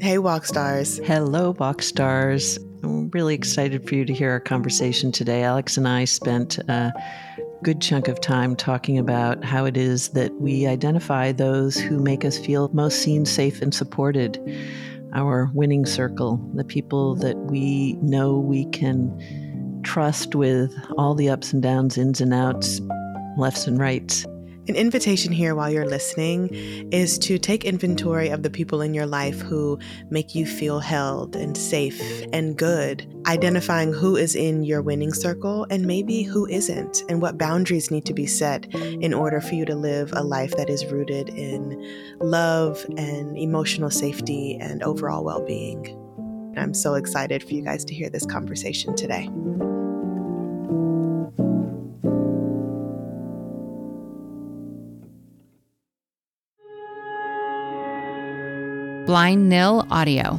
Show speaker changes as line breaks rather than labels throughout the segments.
Hey, Walk Stars.
Hello, Box Stars. I'm really excited for you to hear our conversation today. Alex and I spent a good chunk of time talking about how it is that we identify those who make us feel most seen, safe, and supported. Our winning circle, the people that we know we can trust with all the ups and downs, ins and outs, lefts and rights.
An invitation here while you're listening is to take inventory of the people in your life who make you feel held and safe and good, identifying who is in your winning circle and maybe who isn't, and what boundaries need to be set in order for you to live a life that is rooted in love and emotional safety and overall well-being. I'm so excited for you guys to hear this conversation today.
Blind Nil Audio.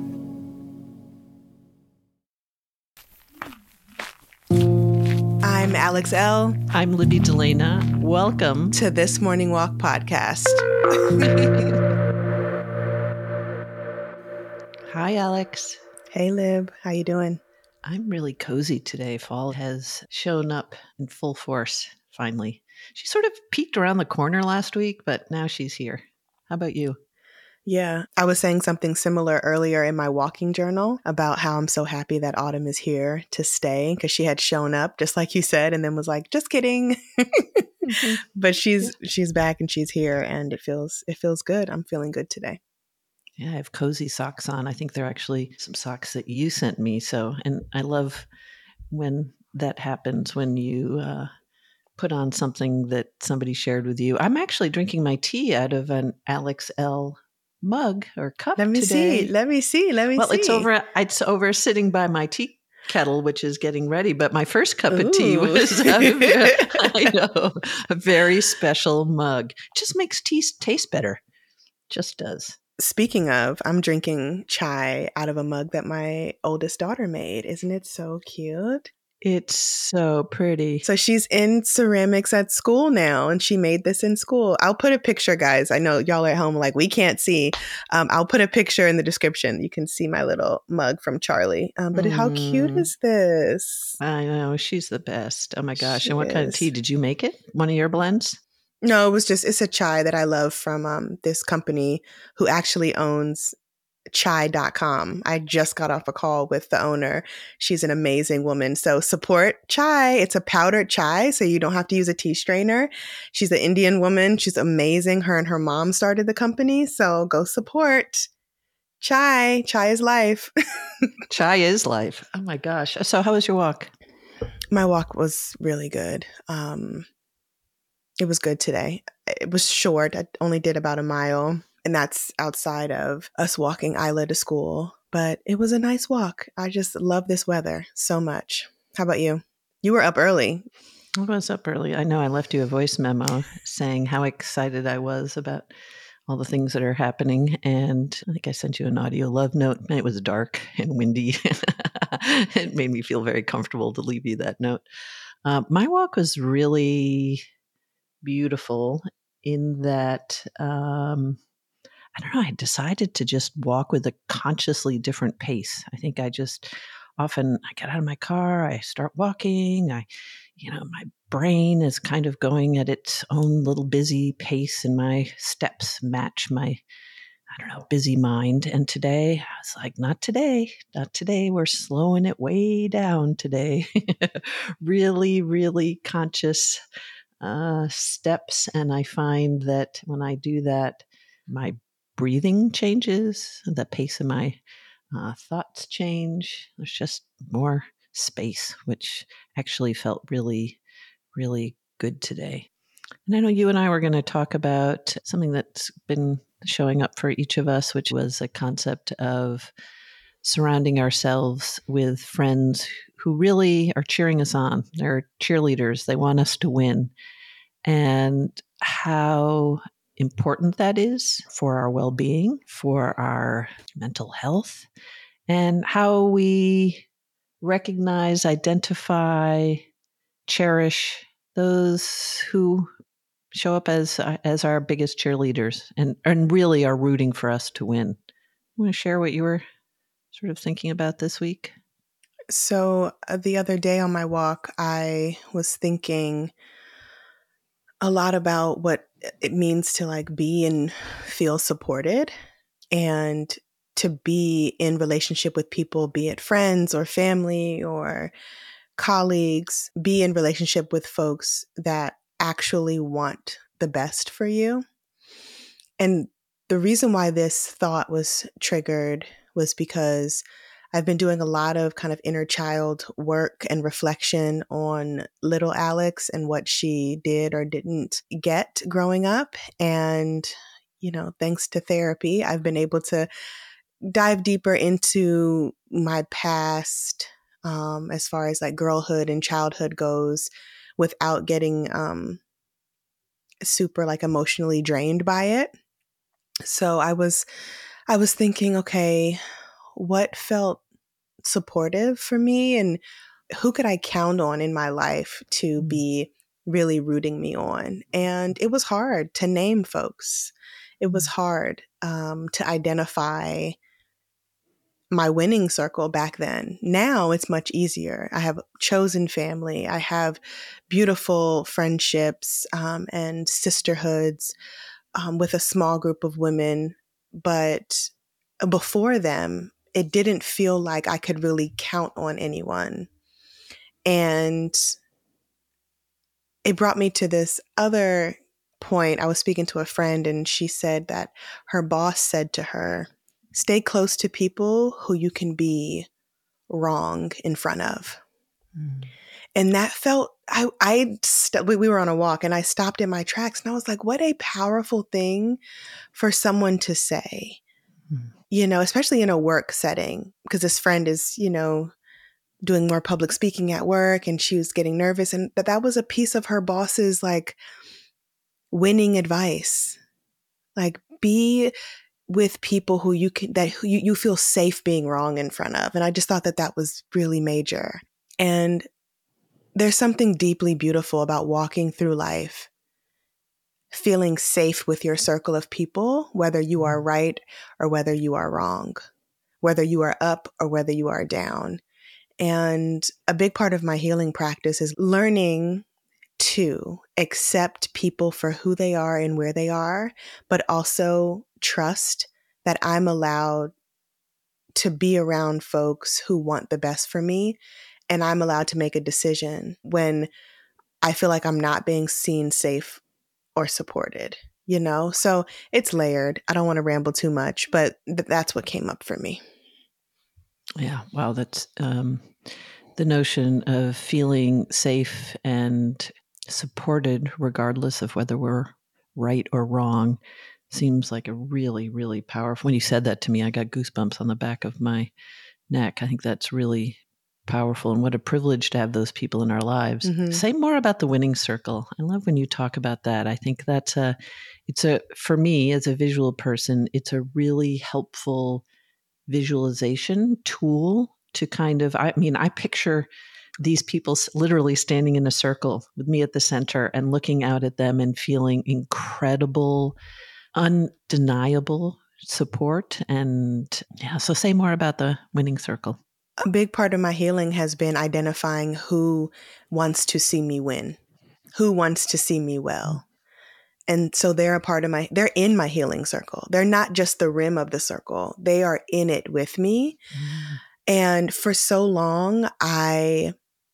I'm Alex L.
I'm Libby Delana. Welcome
to This Morning Walk podcast.
Hi, Alex.
Hey, Lib. How you doing?
I'm really cozy today. Fall has shown up in full force, finally. She sort of peeked around the corner last week, but now she's here. How about you?
Yeah, I was saying something similar earlier in my walking journal about how I'm so happy that autumn is here to stay, because she had shown up just like you said and then was like, just kidding. Mm-hmm. But she's back and she's here, and it feels good. I'm feeling good today.
Yeah, I have cozy socks on. I think they're actually some socks that you sent me. And I love when that happens, when you put on something that somebody shared with you. I'm actually drinking my tea out of an Alex L mug or cup today.
Let me see.
Well, it's over sitting by my tea kettle, which is getting ready. But my first cup of tea was out of a very special mug. Just makes tea taste better. Just does.
Speaking of, I'm drinking chai out of a mug that my oldest daughter made. Isn't it so cute?
It's so pretty.
So she's in ceramics at school now, and she made this in school. I'll put a picture, guys. I know y'all are at home like, we can't see. I'll put a picture in the description. You can see my little mug from Charlie. But how cute is this?
I know. She's the best. Oh, my gosh. And what kind of tea? Did you make it? One of your blends?
No, it's a chai that I love from this company who actually owns chai.com. I just got off a call with the owner. She's an amazing woman. So support chai. It's a powdered chai, so you don't have to use a tea strainer. She's an Indian woman. She's amazing. Her and her mom started the company. So go support chai. Chai is life.
Chai is life. Oh my gosh. So how was your walk?
My walk was really good. It was good today. It was short. I only did about a mile. And that's outside of us walking Isla to school. But it was a nice walk. I just love this weather so much. How about you? You were up early.
I was up early. I know I left you a voice memo saying how excited I was about all the things that are happening. And I think I sent you an audio love note. It was dark and windy. It made me feel very comfortable to leave you that note. My walk was really beautiful in that I don't know, I decided to just walk with a consciously different pace. I think I get out of my car, I start walking, my brain is kind of going at its own little busy pace, and my steps match my, busy mind. And today I was like, not today. We're slowing it way down today. Really, really conscious steps. And I find that when I do that, my breathing changes, the pace of my thoughts change. There's just more space, which actually felt really, really good today. And I know you and I were going to talk about something that's been showing up for each of us, which was a concept of surrounding ourselves with friends who really are cheering us on. They're cheerleaders. They want us to win. And how important that is for our well-being, for our mental health, and how we recognize, identify, cherish those who show up as our biggest cheerleaders and really are rooting for us to win. Want to share what you were sort of thinking about this week?
So the other day on my walk, I was thinking a lot about what it means to like be and feel supported and to be in relationship with people, be it friends or family or colleagues, be in relationship with folks that actually want the best for you. And the reason why this thought was triggered was because I've been doing a lot of kind of inner child work and reflection on little Alex and what she did or didn't get growing up. And, thanks to therapy, I've been able to dive deeper into my past as far as like girlhood and childhood goes without getting super like emotionally drained by it. So I was thinking, okay, what felt supportive for me and who could I count on in my life to be really rooting me on? And it was hard to name folks. It was hard to identify my winning circle back then. Now it's much easier. I have chosen family. I have beautiful friendships and sisterhoods with a small group of women. But before them, it didn't feel like I could really count on anyone. And it brought me to this other point. I was speaking to a friend, and she said that her boss said to her, stay close to people who you can be wrong in front of. And that felt, we were on a walk and I stopped in my tracks and I was like, what a powerful thing for someone to say, especially in a work setting, because this friend is, doing more public speaking at work and she was getting nervous. And that was a piece of her boss's like winning advice, like be with people who you feel safe being wrong in front of. And I just thought that was really major. And there's something deeply beautiful about walking through life, feeling safe with your circle of people, whether you are right or whether you are wrong, whether you are up or whether you are down. And a big part of my healing practice is learning to accept people for who they are and where they are, but also trust that I'm allowed to be around folks who want the best for me. And I'm allowed to make a decision when I feel like I'm not being seen safe or supported, So it's layered. I don't want to ramble too much, but that's what came up for me.
Yeah. Wow. That's the notion of feeling safe and supported, regardless of whether we're right or wrong, seems like a really, really powerful. When you said that to me, I got goosebumps on the back of my neck. I think that's really powerful, and what a privilege to have those people in our lives.
Mm-hmm.
Say more about the winning circle. I love when you talk about that. I think that's for me as a visual person, it's a really helpful visualization tool to kind of, I picture these people literally standing in a circle with me at the center and looking out at them and feeling incredible, undeniable support. And yeah, so say more about the winning circle.
A big part of my healing has been identifying who wants to see me win, who wants to see me well. And so they're in my healing circle. They're not just the rim of the circle. They are in it with me. And for so long, I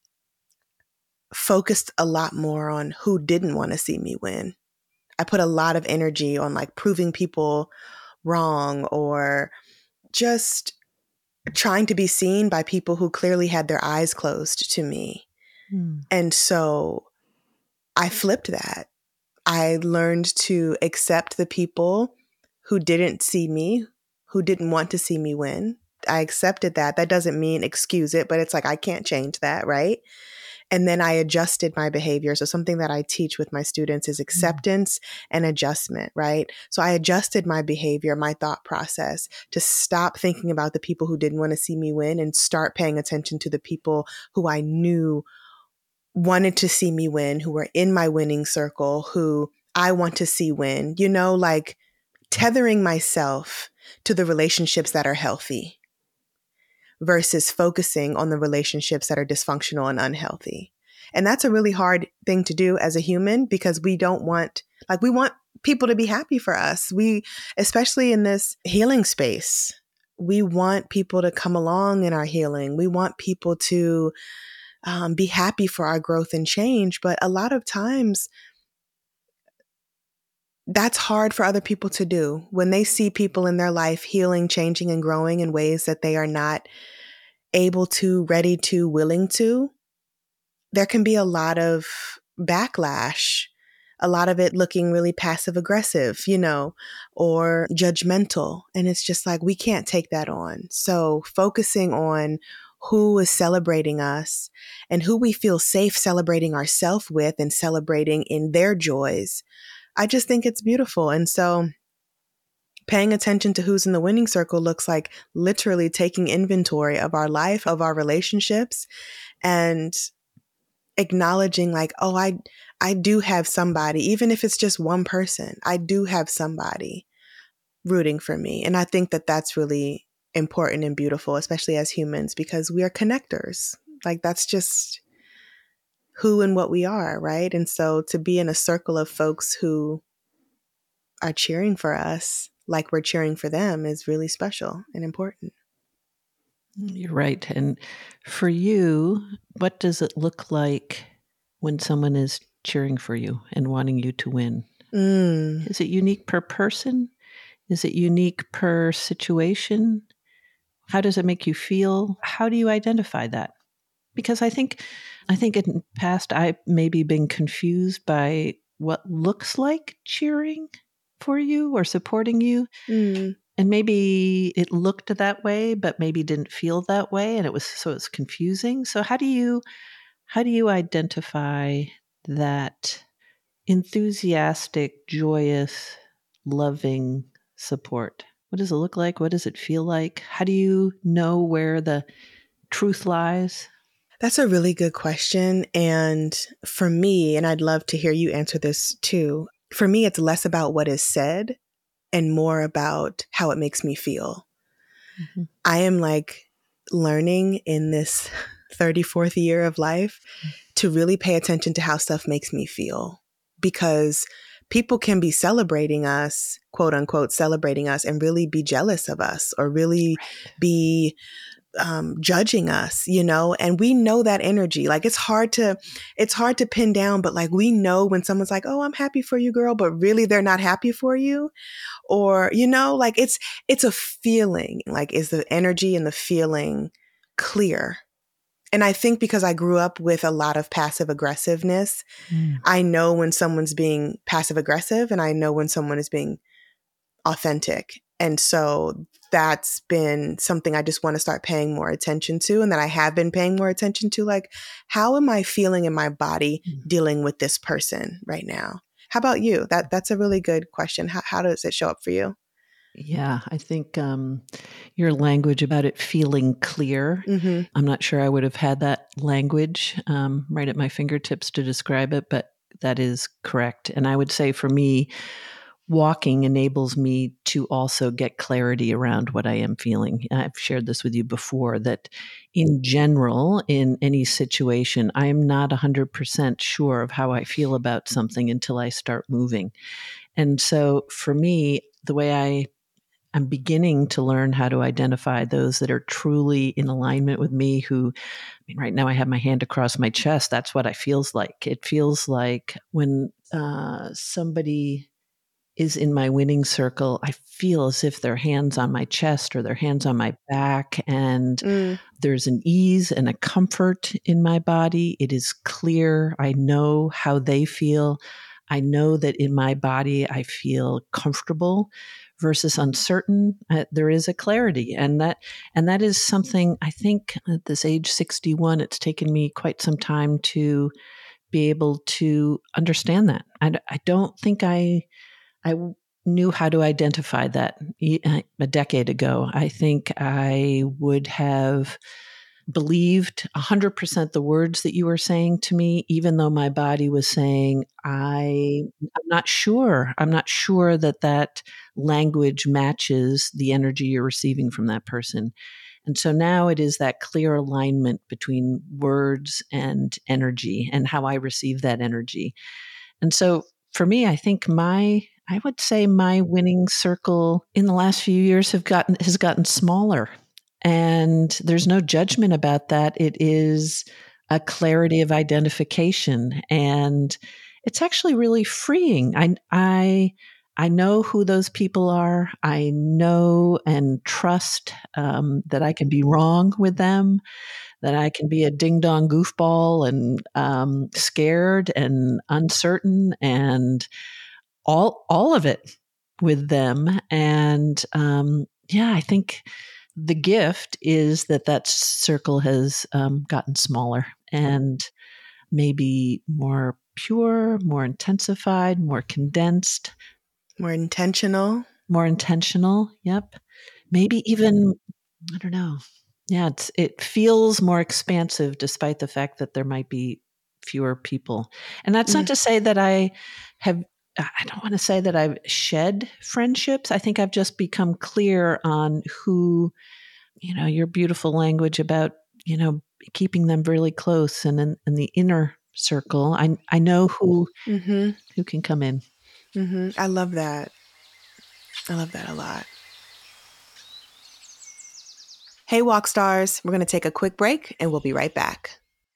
focused a lot more on who didn't want to see me win. I put a lot of energy on like proving people wrong or just trying to be seen by people who clearly had their eyes closed to me. And so I flipped that. I learned to accept the people who didn't see me, who didn't want to see me win. I accepted that. That doesn't mean excuse it, but it's like I can't change that, right? And then I adjusted my behavior. So something that I teach with my students is acceptance and adjustment, right? So I adjusted my behavior, my thought process to stop thinking about the people who didn't want to see me win and start paying attention to the people who I knew wanted to see me win, who were in my winning circle, who I want to see win, like tethering myself to the relationships that are healthy versus focusing on the relationships that are dysfunctional and unhealthy. And that's a really hard thing to do as a human because we want people to be happy for us. Especially in this healing space, we want people to come along in our healing. We want people to be happy for our growth and change. But a lot of times that's hard for other people to do when they see people in their life healing, changing, and growing in ways that they are not able to, ready to, willing to. There can be a lot of backlash, a lot of it looking really passive aggressive, or judgmental. And it's just like, we can't take that on. So focusing on who is celebrating us and who we feel safe celebrating ourselves with and celebrating in their joys, I just think it's beautiful. And so paying attention to who's in the winning circle looks like literally taking inventory of our life, of our relationships, and acknowledging like, oh, I do have somebody, even if it's just one person, I do have somebody rooting for me. And I think that that's really important and beautiful, especially as humans, because we are connectors. Like that's just who and what we are, right? And so to be in a circle of folks who are cheering for us like we're cheering for them is really special and important.
You're right. And for you, what does it look like when someone is cheering for you and wanting you to win? Is it unique per person? Is it unique per situation? How does it make you feel? How do you identify that? Because I think in the past I maybe been confused by what looks like cheering for you or supporting you. And maybe it looked that way, but maybe didn't feel that way. And it's confusing. So how do you identify that enthusiastic, joyous, loving support? What does it look like? What does it feel like? How do you know where the truth lies?
That's a really good question. And for me, and I'd love to hear you answer this too, for me, it's less about what is said and more about how it makes me feel. Mm-hmm. I am like learning in this 34th year of life to really pay attention to how stuff makes me feel, because people can be celebrating us, quote unquote, celebrating us and really be jealous of us or really be judging us, and we know that energy. Like it's hard to pin down, but like we know when someone's like, oh, I'm happy for you, girl, but really they're not happy for you. Or, like it's a feeling. Like, is the energy and the feeling clear? And I think because I grew up with a lot of passive aggressiveness, I know when someone's being passive aggressive and I know when someone is being authentic. And so that's been something I just want to start paying more attention to, and that I have been paying more attention to. Like, how am I feeling in my body dealing with this person right now? How about you? That's a really good question. How does it show up for you?
Yeah, I think your language about it feeling clear, I'm not sure I would have had that language right at my fingertips to describe it, but that is correct. And I would say for me, walking enables me to also get clarity around what I am feeling. I've shared this with you before, that in general, in any situation, I am not 100% sure of how I feel about something until I start moving. And so for me, the way I'm beginning to learn how to identify those that are truly in alignment with me, who, right now I have my hand across my chest. That's what it feels like. It feels like when somebody is in my winning circle, I feel as if their hands on my chest or their hands on my back, and there's an ease and a comfort in my body. It is clear. I know how they feel. I know that in my body, I feel comfortable versus uncertain. There is a clarity, and that is something I think at this age 61, it's taken me quite some time to be able to understand that. I don't think I knew how to identify that a decade ago. I think I would have believed 100% the words that you were saying to me, even though my body was saying, I'm not sure. I'm not sure that that language matches the energy you're receiving from that person. And so now it is that clear alignment between words and energy and how I receive that energy. And so for me, I think I would say my winning circle in the last few years has gotten smaller. And there's no judgment about that. It is a clarity of identification. And it's actually really freeing. I know who those people are. I know and trust that I can be wrong with them, that I can be a ding dong goofball and scared and uncertain and all of it with them. And I think the gift is that circle has gotten smaller and maybe more pure, more intensified, more condensed,
More intentional.
more intentional. Yep. Maybe even, I don't know. Yeah, it feels more expansive despite the fact that there might be fewer people. And that's not to say that I don't want to say that I've shed friendships. I think I've just become clear on who, your beautiful language about, keeping them really close and in the inner circle. I know who can come in.
I love that. I love that a lot. Hey, Walk Stars, we're going to take a quick break and we'll be right back.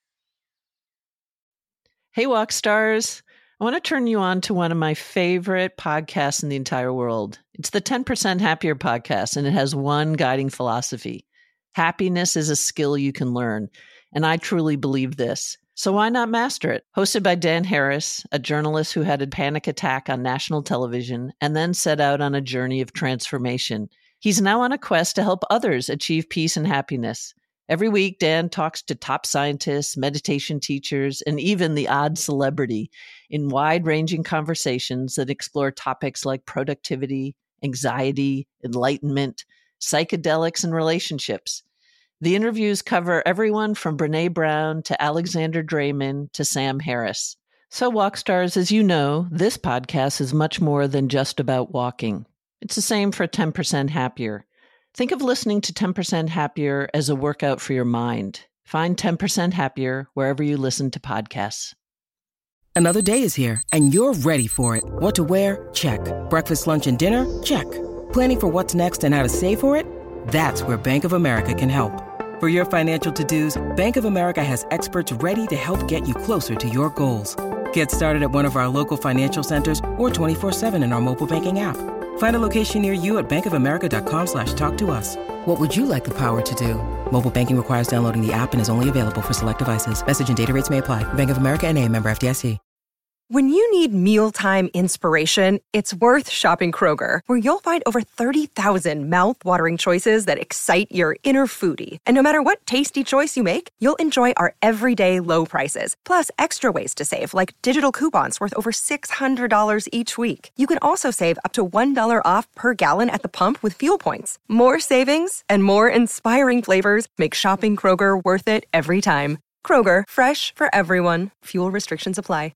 Hey, Walk Stars. I want to turn you on to one of my favorite podcasts in the entire world. It's the 10% Happier podcast, and it has one guiding philosophy. Happiness is a skill you can learn. And I truly believe this. So why not master it? Hosted by Dan Harris, a journalist who had a panic attack on national television and then set out on a journey of transformation. He's now on a quest to help others achieve peace and happiness. Every week, Dan talks to top scientists, meditation teachers, and even the odd celebrity in wide-ranging conversations that explore topics like productivity, anxiety, enlightenment, psychedelics, and relationships. The interviews cover everyone from Brené Brown to Alexander Draymond to Sam Harris. So, Walk Stars, as you know, this podcast is much more than just about walking. It's the same for 10% Happier. Think of listening to 10% Happier as a workout for your mind. Find 10% Happier wherever you listen to podcasts.
Another day is here, and you're ready for it. What to wear? Check. Breakfast, lunch, and dinner? Check. Planning for what's next and how to save for it? That's where Bank of America can help. For your financial to-dos, Bank of America has experts ready to help get you closer to your goals. Get started at one of our local financial centers or 24/7 in our mobile banking app. Find a location near you at bankofamerica.com/talktous. What would you like the power to do? Mobile banking requires downloading the app and is only available for select devices. Message and data rates may apply. Bank of America N.A., member FDIC.
When you need mealtime inspiration, it's worth shopping Kroger, where you'll find over 30,000 mouth-watering choices that excite your inner foodie. And no matter what tasty choice you make, you'll enjoy our everyday low prices, plus extra ways to save, like digital coupons worth over $600 each week. You can also save up to $1 off per gallon at the pump with fuel points. More savings and more inspiring flavors make shopping Kroger worth it every time. Kroger, fresh for everyone. Fuel restrictions apply.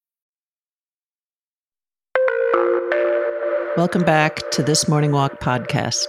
Welcome back to This Morning Walk podcast.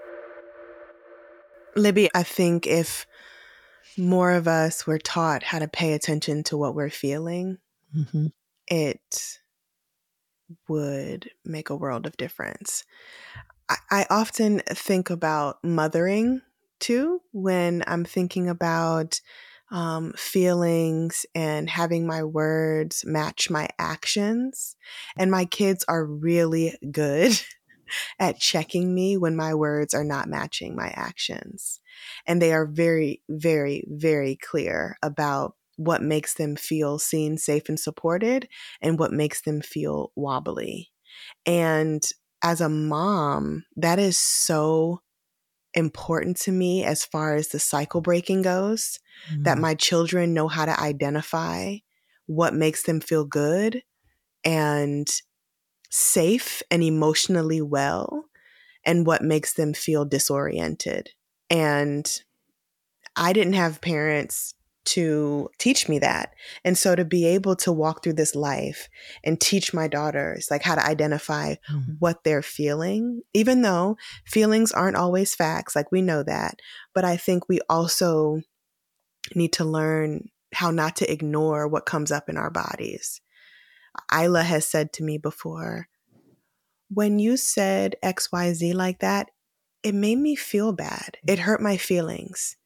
Libby, I think if more of us were taught how to pay attention to what we're feeling, it would make a world of difference. I often think about mothering too when I'm thinking about feelings and having my words match my actions. And my kids are really good at checking me when my words are not matching my actions. And they are very, very, very clear about what makes them feel seen, safe, and supported, and what makes them feel wobbly. And as a mom, that is so important to me as far as the cycle breaking goes, that my children know how to identify what makes them feel good and safe and emotionally well, and what makes them feel disoriented. And I didn't have parents to teach me that. And so to be able to walk through this life and teach my daughters like how to identify what they're feeling, even though feelings aren't always facts, like we know that, but I think we also need to learn how not to ignore what comes up in our bodies. Isla has said to me before, when you said XYZ like that, it made me feel bad. It hurt my feelings.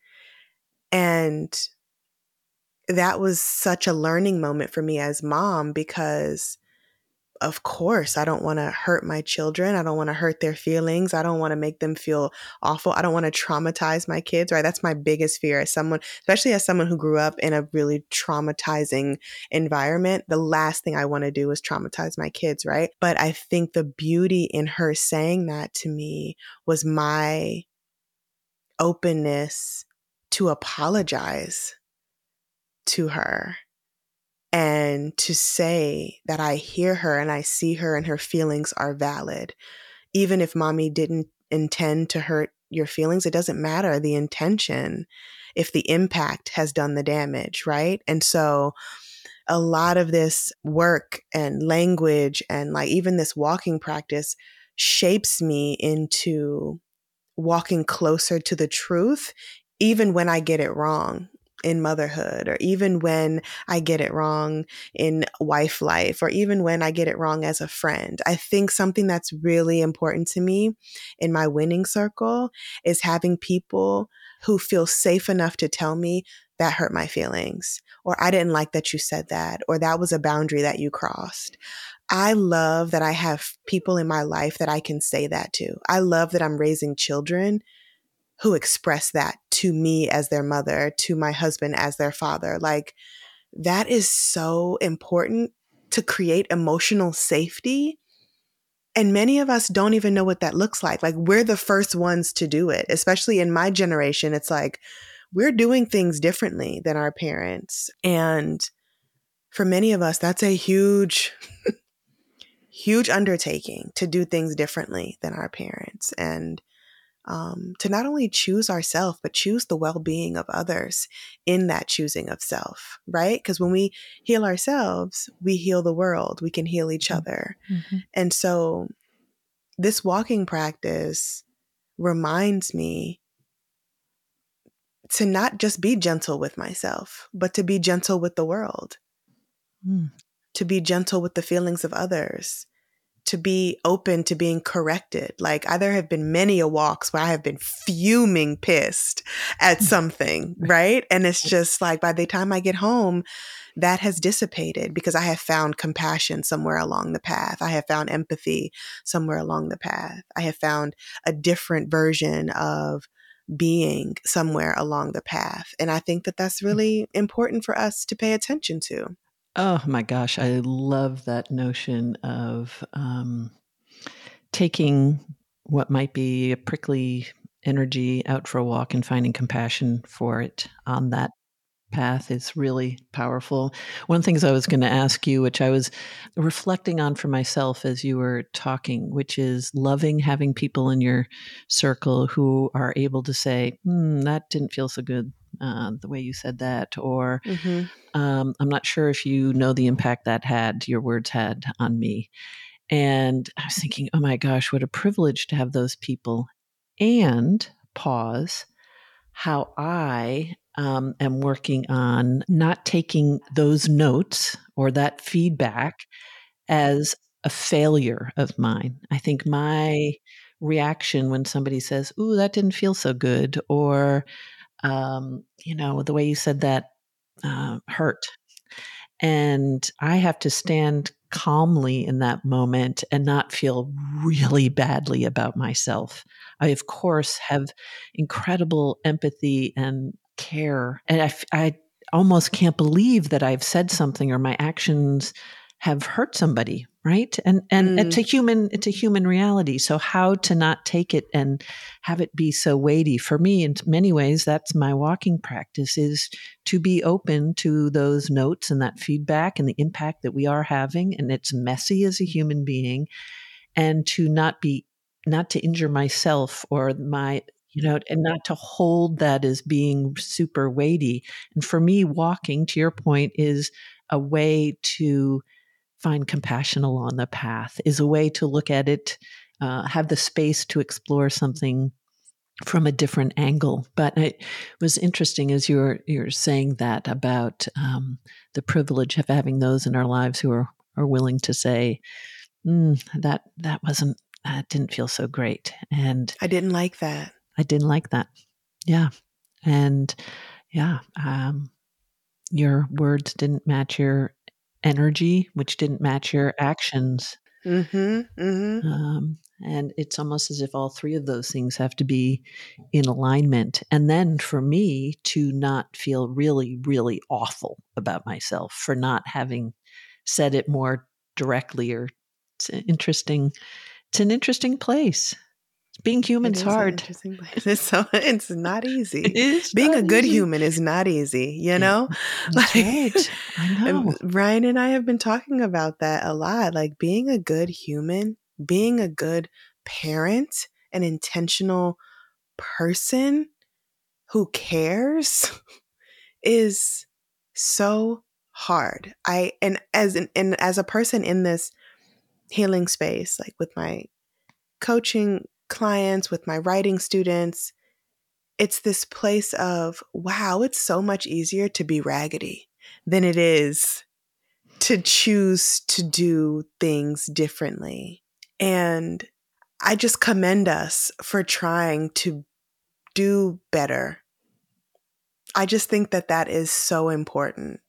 And that was such a learning moment for me as mom, because of course I don't want to hurt my children. I don't want to hurt their feelings. I don't want to make them feel awful. I don't want to traumatize my kids, right? That's my biggest fear as someone, especially as someone who grew up in a really traumatizing environment. The last thing I want to do is traumatize my kids, right? But I think the beauty in her saying that to me was my openness to apologize to her and to say that I hear her and I see her and her feelings are valid. Even if mommy didn't intend to hurt your feelings, it doesn't matter the intention if the impact has done the damage, right? And so a lot of this work and language and like even this walking practice shapes me into walking closer to the truth, even when I get it wrong in motherhood, or even when I get it wrong in wife life, or even when I get it wrong as a friend. I think something that's really important to me in my winning circle is having people who feel safe enough to tell me that hurt my feelings, or I didn't like that you said that, or that was a boundary that you crossed. I love that I have people in my life that I can say that to. I love that I'm raising children who express that to me as their mother, to my husband as their father. Like, that is so important to create emotional safety. And many of us don't even know what that looks like. Like, we're the first ones to do it, especially in my generation. It's like, we're doing things differently than our parents. And for many of us, that's a huge, huge undertaking to do things differently than our parents. And to not only choose ourselves, but choose the well-being of others in that choosing of self, right? Because when we heal ourselves, we heal the world. We can heal each other. Mm-hmm. And so this walking practice reminds me to not just be gentle with myself, but to be gentle with the world, to be gentle with the feelings of others, to be open to being corrected. Like, there have been many walks where I have been fuming pissed at something, right? And it's just like, by the time I get home, that has dissipated because I have found compassion somewhere along the path. I have found empathy somewhere along the path. I have found a different version of being somewhere along the path. And I think that that's really important for us to pay attention to.
Oh my gosh, I love that notion of taking what might be a prickly energy out for a walk and finding compassion for it on that path is really powerful. One of the things I was going to ask you, which I was reflecting on for myself as you were talking, which is loving having people in your circle who are able to say, that didn't feel so good. The way you said that, or I'm not sure if you know the impact that your words had on me. And I was thinking, oh my gosh, what a privilege to have those people. And pause, how I am working on not taking those notes or that feedback as a failure of mine. I think my reaction when somebody says, ooh, that didn't feel so good, or the way you said that hurt. And I have to stand calmly in that moment and not feel really badly about myself. I, of course, have incredible empathy and care. And I almost can't believe that I've said something or my actions have hurt somebody, right? And it's a human reality. So how to not take it and have it be so weighty? For me, in many ways, that's my walking practice, is to be open to those notes and that feedback and the impact that we are having. And it's messy as a human being, and to not to injure myself or my and not to hold that as being super weighty. And for me, walking, to your point, is a way to find compassion along the path, is a way to look at it, have the space to explore something from a different angle. But it was interesting as you're saying that about the privilege of having those in our lives who are willing to say, that didn't feel so great. And
I didn't like that.
I didn't like that. Yeah. And yeah, your words didn't match your energy, which didn't match your actions.
Mm-hmm. Mm-hmm.
And it's almost as if all three of those things have to be in alignment. And then for me to not feel really, really awful about myself for not having said it more directly, or it's an interesting place. Being human's hard.
Interesting place. It's not easy.
It is
Being
not
a good
easy.
human is not easy, you know?
That's right. I know.
Ryan and I have been talking about that a lot. Like being a good human, being a good parent, an intentional person who cares is so hard. As a person in this healing space, like with my coaching clients, with my writing students, it's this place of, wow, it's so much easier to be raggedy than it is to choose to do things differently. And I just commend us for trying to do better. I just think that is so important.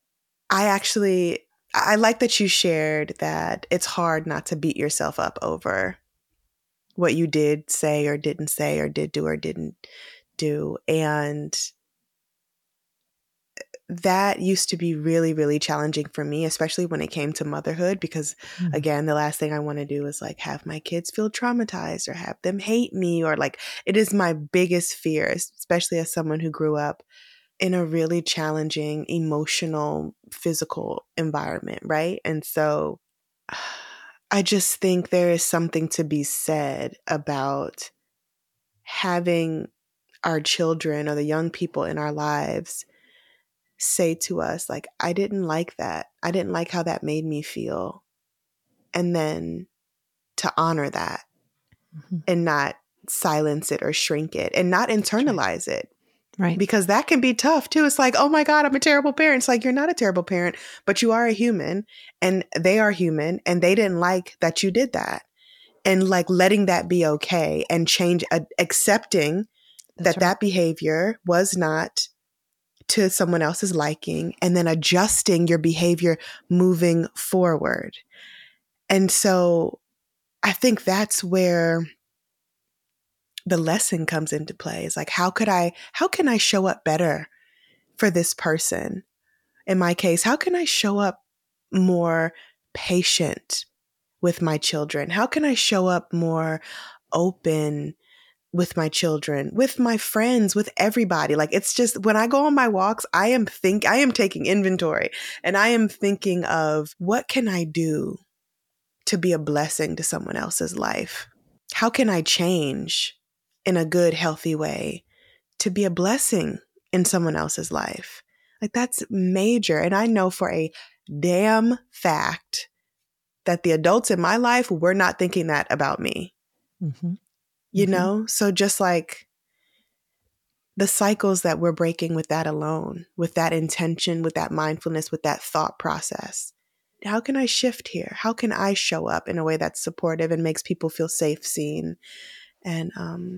I like that you shared that it's hard not to beat yourself up over what you did say or didn't say or did do or didn't do. And that used to be really, really challenging for me, especially when it came to motherhood, because again, the last thing I want to do is like have my kids feel traumatized or have them hate me, or like, it is my biggest fear, especially as someone who grew up in a really challenging, emotional, physical environment, right? And so I just think there is something to be said about having our children or the young people in our lives say to us, like, I didn't like that. I didn't like how that made me feel. And then to honor that and not silence it or shrink it and not internalize it.
Right.
Because that can be tough too. It's like, oh my God, I'm a terrible parent. It's like, you're not a terrible parent, but you are a human and they are human and they didn't like that you did that. And like letting that be okay and accepting that behavior was not to someone else's liking, and then adjusting your behavior moving forward. And so I think that's where the lesson comes into play. Is like, how can I show up better for this person? In my case, how can I show up more patient with my children? How can I show up more open with my children, with my friends, with everybody? Like, it's just, when I go on my walks, I am taking inventory, and I am thinking of, what can I do to be a blessing to someone else's life? How can I change in a good, healthy way to be a blessing in someone else's life? Like, that's major. And I know for a damn fact that the adults in my life were not thinking that about me. Mm-hmm. You know? So just like the cycles that we're breaking with that alone, with that intention, with that mindfulness, with that thought process. How can I shift here? How can I show up in a way that's supportive and makes people feel safe, seen, and,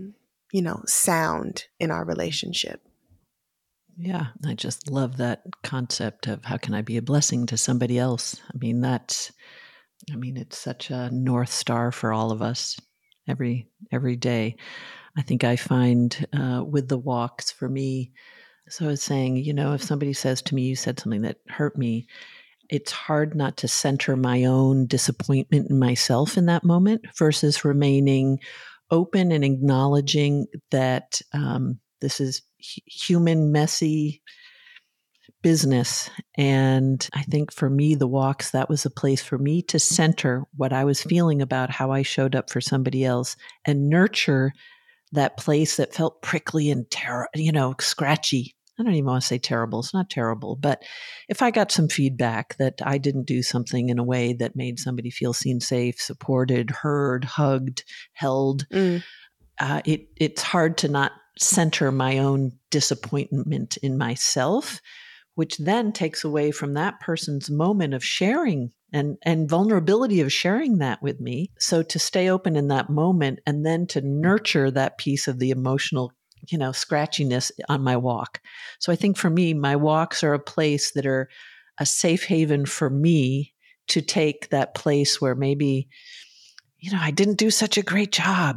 sound in our relationship?
Yeah, I just love that concept of how can I be a blessing to somebody else? I mean, it's such a North Star for all of us every day. I think I find with the walks for me, so I was saying, if somebody says to me, you said something that hurt me, it's hard not to center my own disappointment in myself in that moment versus remaining open and acknowledging that this is human, messy business. And I think for me, the walks, that was a place for me to center what I was feeling about how I showed up for somebody else and nurture that place that felt prickly and scratchy. I don't even want to say terrible. It's not terrible. But if I got some feedback that I didn't do something in a way that made somebody feel seen, safe, supported, heard, hugged, held, it's hard to not center my own disappointment in myself, which then takes away from that person's moment of sharing and vulnerability of sharing that with me. So to stay open in that moment and then to nurture that piece of the emotional, scratchiness on my walk. So I think for me, my walks are a place that are a safe haven for me to take that place where maybe, I didn't do such a great job.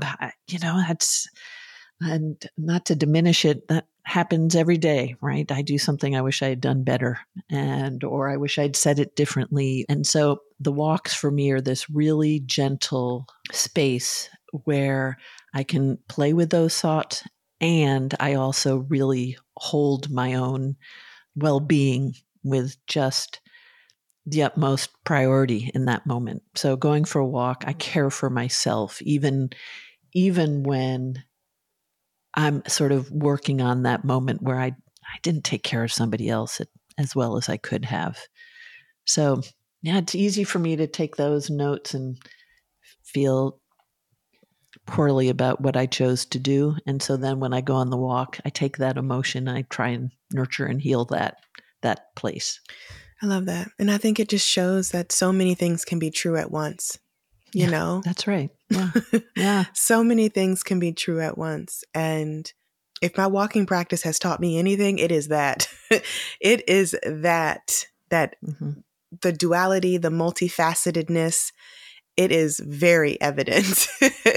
And not to diminish it, that happens every day, right? I do something I wish I had done better or I wish I'd said it differently. And so the walks for me are this really gentle space where I can play with those thoughts. And I also really hold my own well-being with just the utmost priority in that moment. So going for a walk, I care for myself, even when I'm sort of working on that moment where I didn't take care of somebody else as well as I could have. So yeah, it's easy for me to take those notes and feel poorly about what I chose to do. And so then when I go on the walk, I take that emotion, I try and nurture and heal that place.
I love that. And I think it just shows that so many things can be true at once. You know?
That's right. Yeah. Yeah.
So many things can be true at once. And if my walking practice has taught me anything, it is that. It is that the duality, the multifacetedness, it is very evident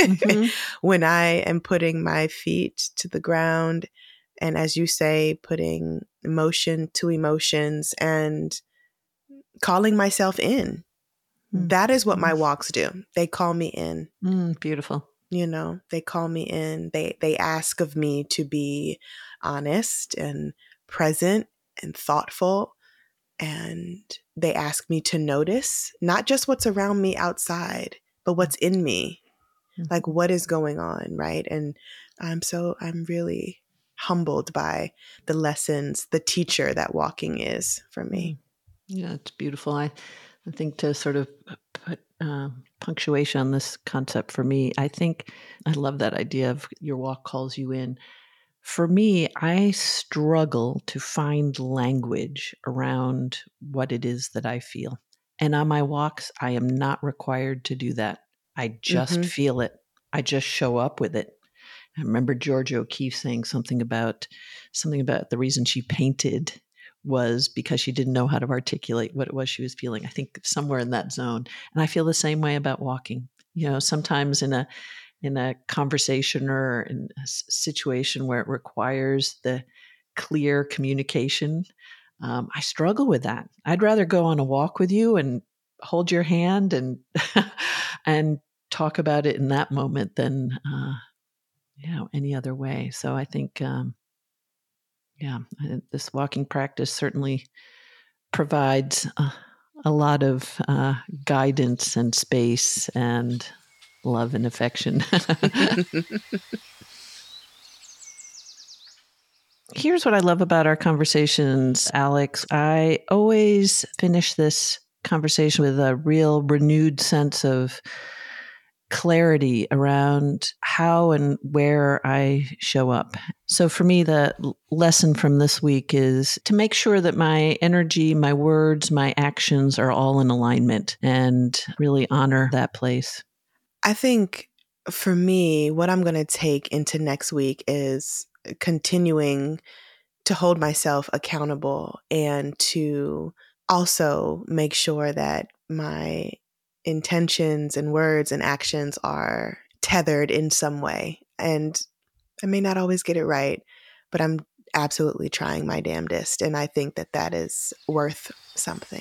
when I am putting my feet to the ground. And as you say, putting emotion to emotions and calling myself in. That is what my walks do. They call me in.
Beautiful.
They call me in. They ask of me to be honest and present and thoughtful. And they ask me to notice not just what's around me outside, but what's in me. Like what is going on, right? And I'm really humbled by the lessons, the teacher that walking is for me.
Yeah, it's beautiful. I think to sort of put punctuation on this concept for me, I think I love that idea of your walk calls you in. For me, I struggle to find language around what it is that I feel. And on my walks, I am not required to do that. I just feel it. I just show up with it. I remember Georgia O'Keeffe saying something about the reason she painted was because she didn't know how to articulate what it was she was feeling. I think somewhere in that zone. And I feel the same way about walking. Sometimes in a conversation or in a situation where it requires the clear communication, I struggle with that. I'd rather go on a walk with you and hold your hand and and talk about it in that moment than any other way. So I think this walking practice certainly provides a lot of guidance and space and love and affection. Here's what I love about our conversations, Alex. I always finish this conversation with a real renewed sense of clarity around how and where I show up. So for me, the lesson from this week is to make sure that my energy, my words, my actions are all in alignment and really honor that place.
I think for me, what I'm going to take into next week is continuing to hold myself accountable and to also make sure that my intentions and words and actions are tethered in some way. And I may not always get it right, but I'm absolutely trying my damnedest. And I think that is worth something.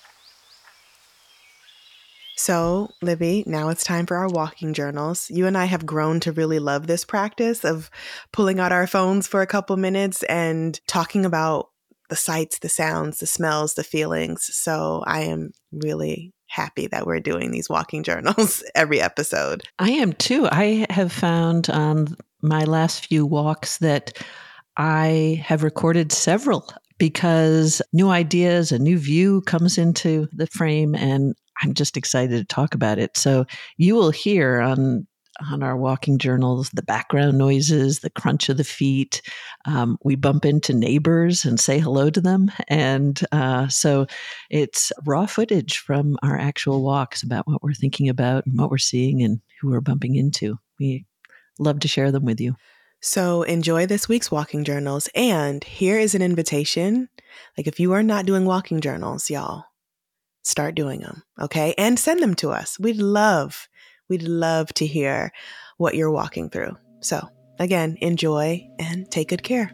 So, Libby, now it's time for our walking journals. You and I have grown to really love this practice of pulling out our phones for a couple minutes and talking about the sights, the sounds, the smells, the feelings. So I am really happy that we're doing these walking journals every episode.
I am too. I have found my last few walks that I have recorded several because new ideas, a new view comes into the frame, and I'm just excited to talk about it. So you will hear on our walking journals the background noises, the crunch of the feet. We bump into neighbors and say hello to them. And so it's raw footage from our actual walks about what we're thinking about and what we're seeing and who we're bumping into. We love to share them with you.
So enjoy this week's walking journals. And here is an invitation. Like, if you are not doing walking journals, y'all, start doing them. Okay. And send them to us. We'd love to hear what you're walking through. So again, enjoy and take good care.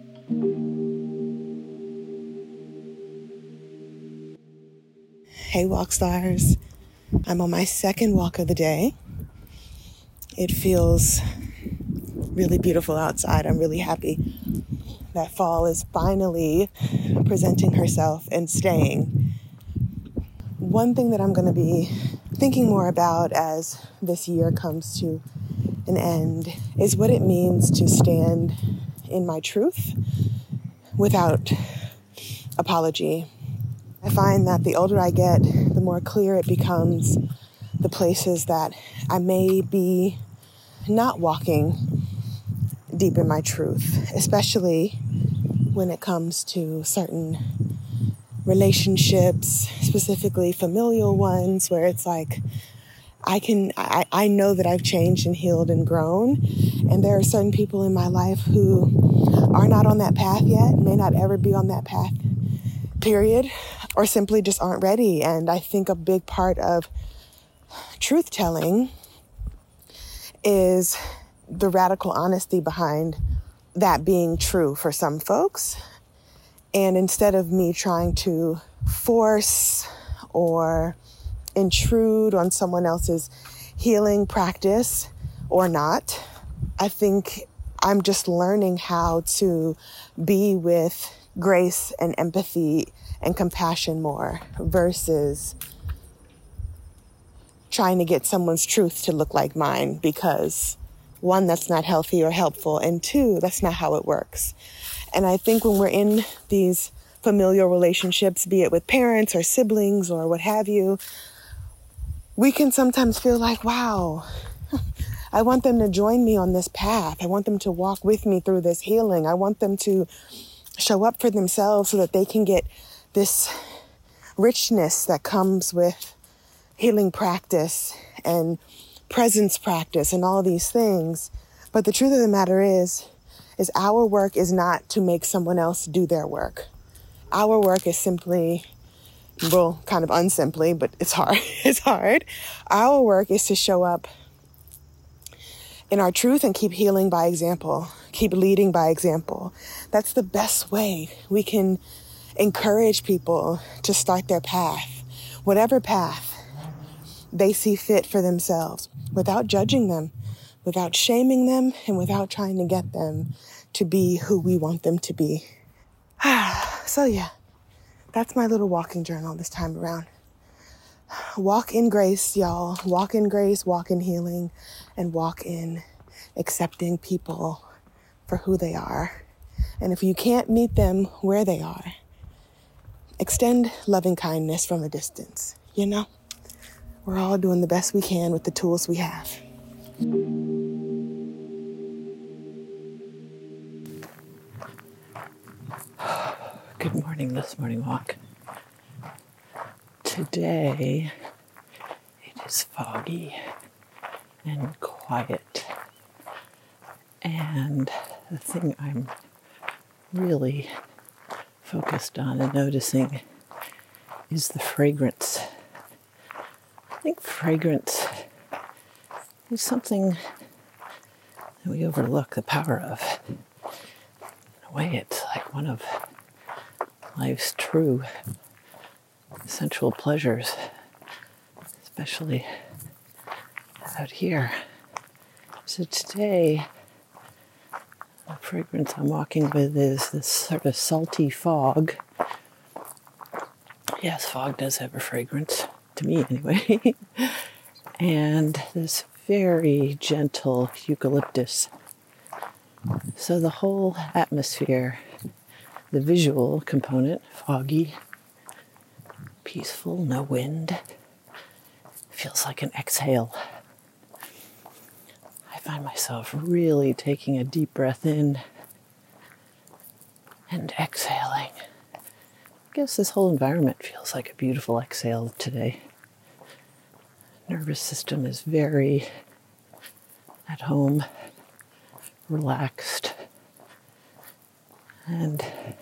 Hey, walk stars. I'm on my second walk of the day. It feels really beautiful outside. I'm really happy that fall is finally presenting herself and staying. One thing that I'm going to be thinking more about as this year comes to an end is what it means to stand in my truth without apology. I find that the older I get, the more clear it becomes the places that I may be not walking deep in my truth, especially when it comes to certain relationships, specifically familial ones, where it's like I know that I've changed and healed and grown, and there are certain people in my life who are not on that path yet, may not ever be on that path, period, or simply just aren't ready. And I think a big part of truth telling is the radical honesty behind that being true for some folks. And instead of me trying to force or intrude on someone else's healing practice or not, I think I'm just learning how to be with grace and empathy and compassion more versus trying to get someone's truth to look like mine, because one, that's not healthy or helpful, and two, that's not how it works. And I think when we're in these familial relationships, be it with parents or siblings or what have you, we can sometimes feel like, wow, I want them to join me on this path. I want them to walk with me through this healing. I want them to show up for themselves so that they can get this richness that comes with healing practice and presence practice and all these things. But the truth of the matter is our work is not to make someone else do their work. Our work is simply, well, kind of unsimply, but it's hard. It's hard. Our work is to show up in our truth and keep healing by example, keep leading by example. That's the best way we can encourage people to start their path, whatever path they see fit for themselves, without judging them, without shaming them, and without trying to get them to be who we want them to be. So yeah, that's my little walking journal this time around. Walk in grace, y'all. Walk in grace, walk in healing, and walk in accepting people for who they are. And if you can't meet them where they are, extend loving kindness from a distance, you know? We're all doing the best we can with the tools we have.
Good morning, this morning walk. Today, it is foggy and quiet. And the thing I'm really focused on and noticing is the fragrance. I think fragrance is something that we overlook the power of. In a way, it's like one of life's true sensual pleasures, especially out here. So today, the fragrance I'm walking with is this sort of salty fog. Yes, fog does have a fragrance, to me anyway. And this very gentle eucalyptus So the whole atmosphere, the visual component, foggy, peaceful, no wind, feels like an exhale. I find myself really taking a deep breath in and exhaling. I guess this whole environment feels like a beautiful exhale today. Nervous system is very at home, relaxed, and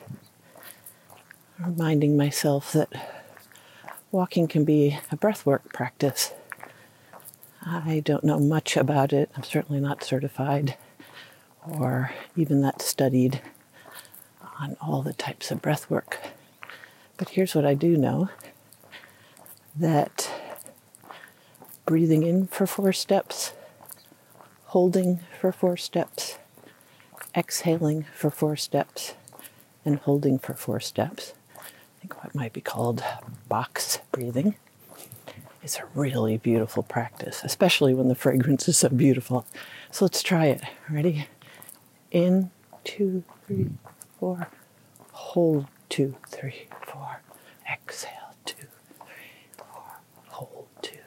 reminding myself that walking can be a breathwork practice. I don't know much about it. I'm certainly not certified or even that studied on all the types of breathwork. But here's what I do know, that breathing in for 4 steps, holding for 4 steps, exhaling for 4 steps, and holding for 4 steps, I think what might be called box breathing, is a really beautiful practice, especially when the fragrance is so beautiful. So let's try it. Ready? In, 2, 3, 4. Hold, 2, 3, 4. Exhale, 2, 3, 4. Hold, 2, 3,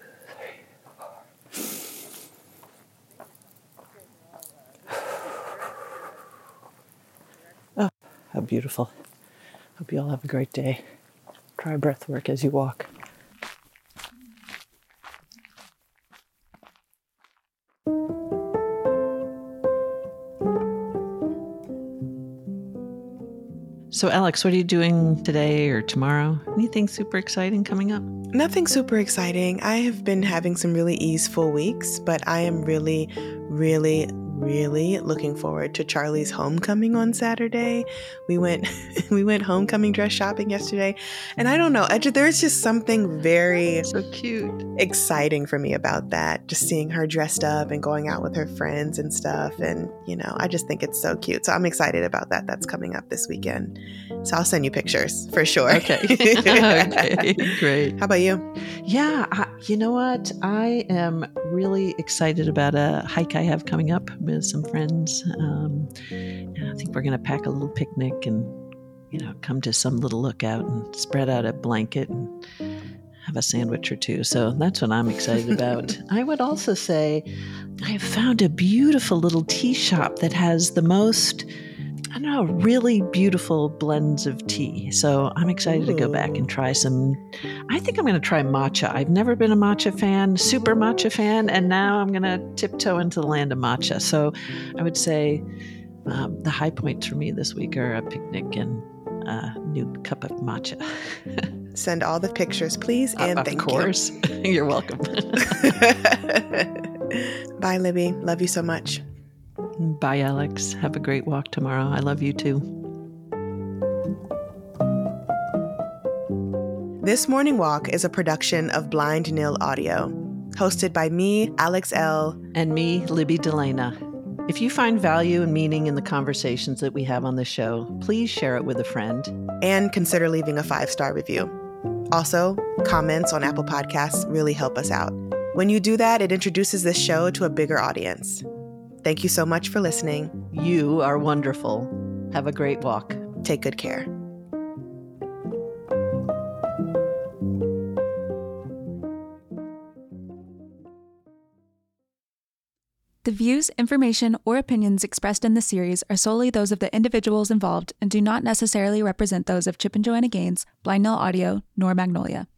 4. Oh, how beautiful. Hope you all have a great day. Try breath work as you walk. So Alex, what are you doing today or tomorrow? Anything super exciting coming up?
Nothing super exciting. I have been having some really easeful weeks, but I am really looking forward to Charlie's homecoming on Saturday. We went homecoming dress shopping yesterday, and I don't know, there's just something very
so cute,
exciting for me about that. Just seeing her dressed up and going out with her friends and stuff, and I just think it's so cute. So I'm excited about that. That's coming up this weekend. So I'll send you pictures for sure.
Okay. Okay, great.
How about you?
Yeah, you know what? I am really excited about a hike I have coming up with some friends. And I think we're going to pack a little picnic and, come to some little lookout and spread out a blanket and have a sandwich or two. So that's what I'm excited about. I would also say I have found a beautiful little tea shop that has the most, really beautiful blends of tea. So I'm excited to go back and try some. I think I'm going to try matcha. I've never been a matcha fan, super matcha fan, and now I'm going to tiptoe into the land of matcha. So I would say the high points for me this week are a picnic and a new cup of matcha.
Send all the pictures, please, and thank you.
Of course. You're welcome.
Bye, Libby. Love you so much.
Bye, Alex. Have a great walk tomorrow. I love you too.
This Morning Walk is a production of Blind Nil Audio, hosted by me, Alex L.
And me, Libby Delana. If you find value and meaning in the conversations that we have on the show, please share it with a friend.
And consider leaving a 5-star review. Also, comments on Apple Podcasts really help us out. When you do that, it introduces this show to a bigger audience. Thank you so much for listening.
You are wonderful. Have a great walk.
Take good care.
The views, information, or opinions expressed in this series are solely those of the individuals involved and do not necessarily represent those of Chip and Joanna Gaines, Blind Nil Audio, nor Magnolia.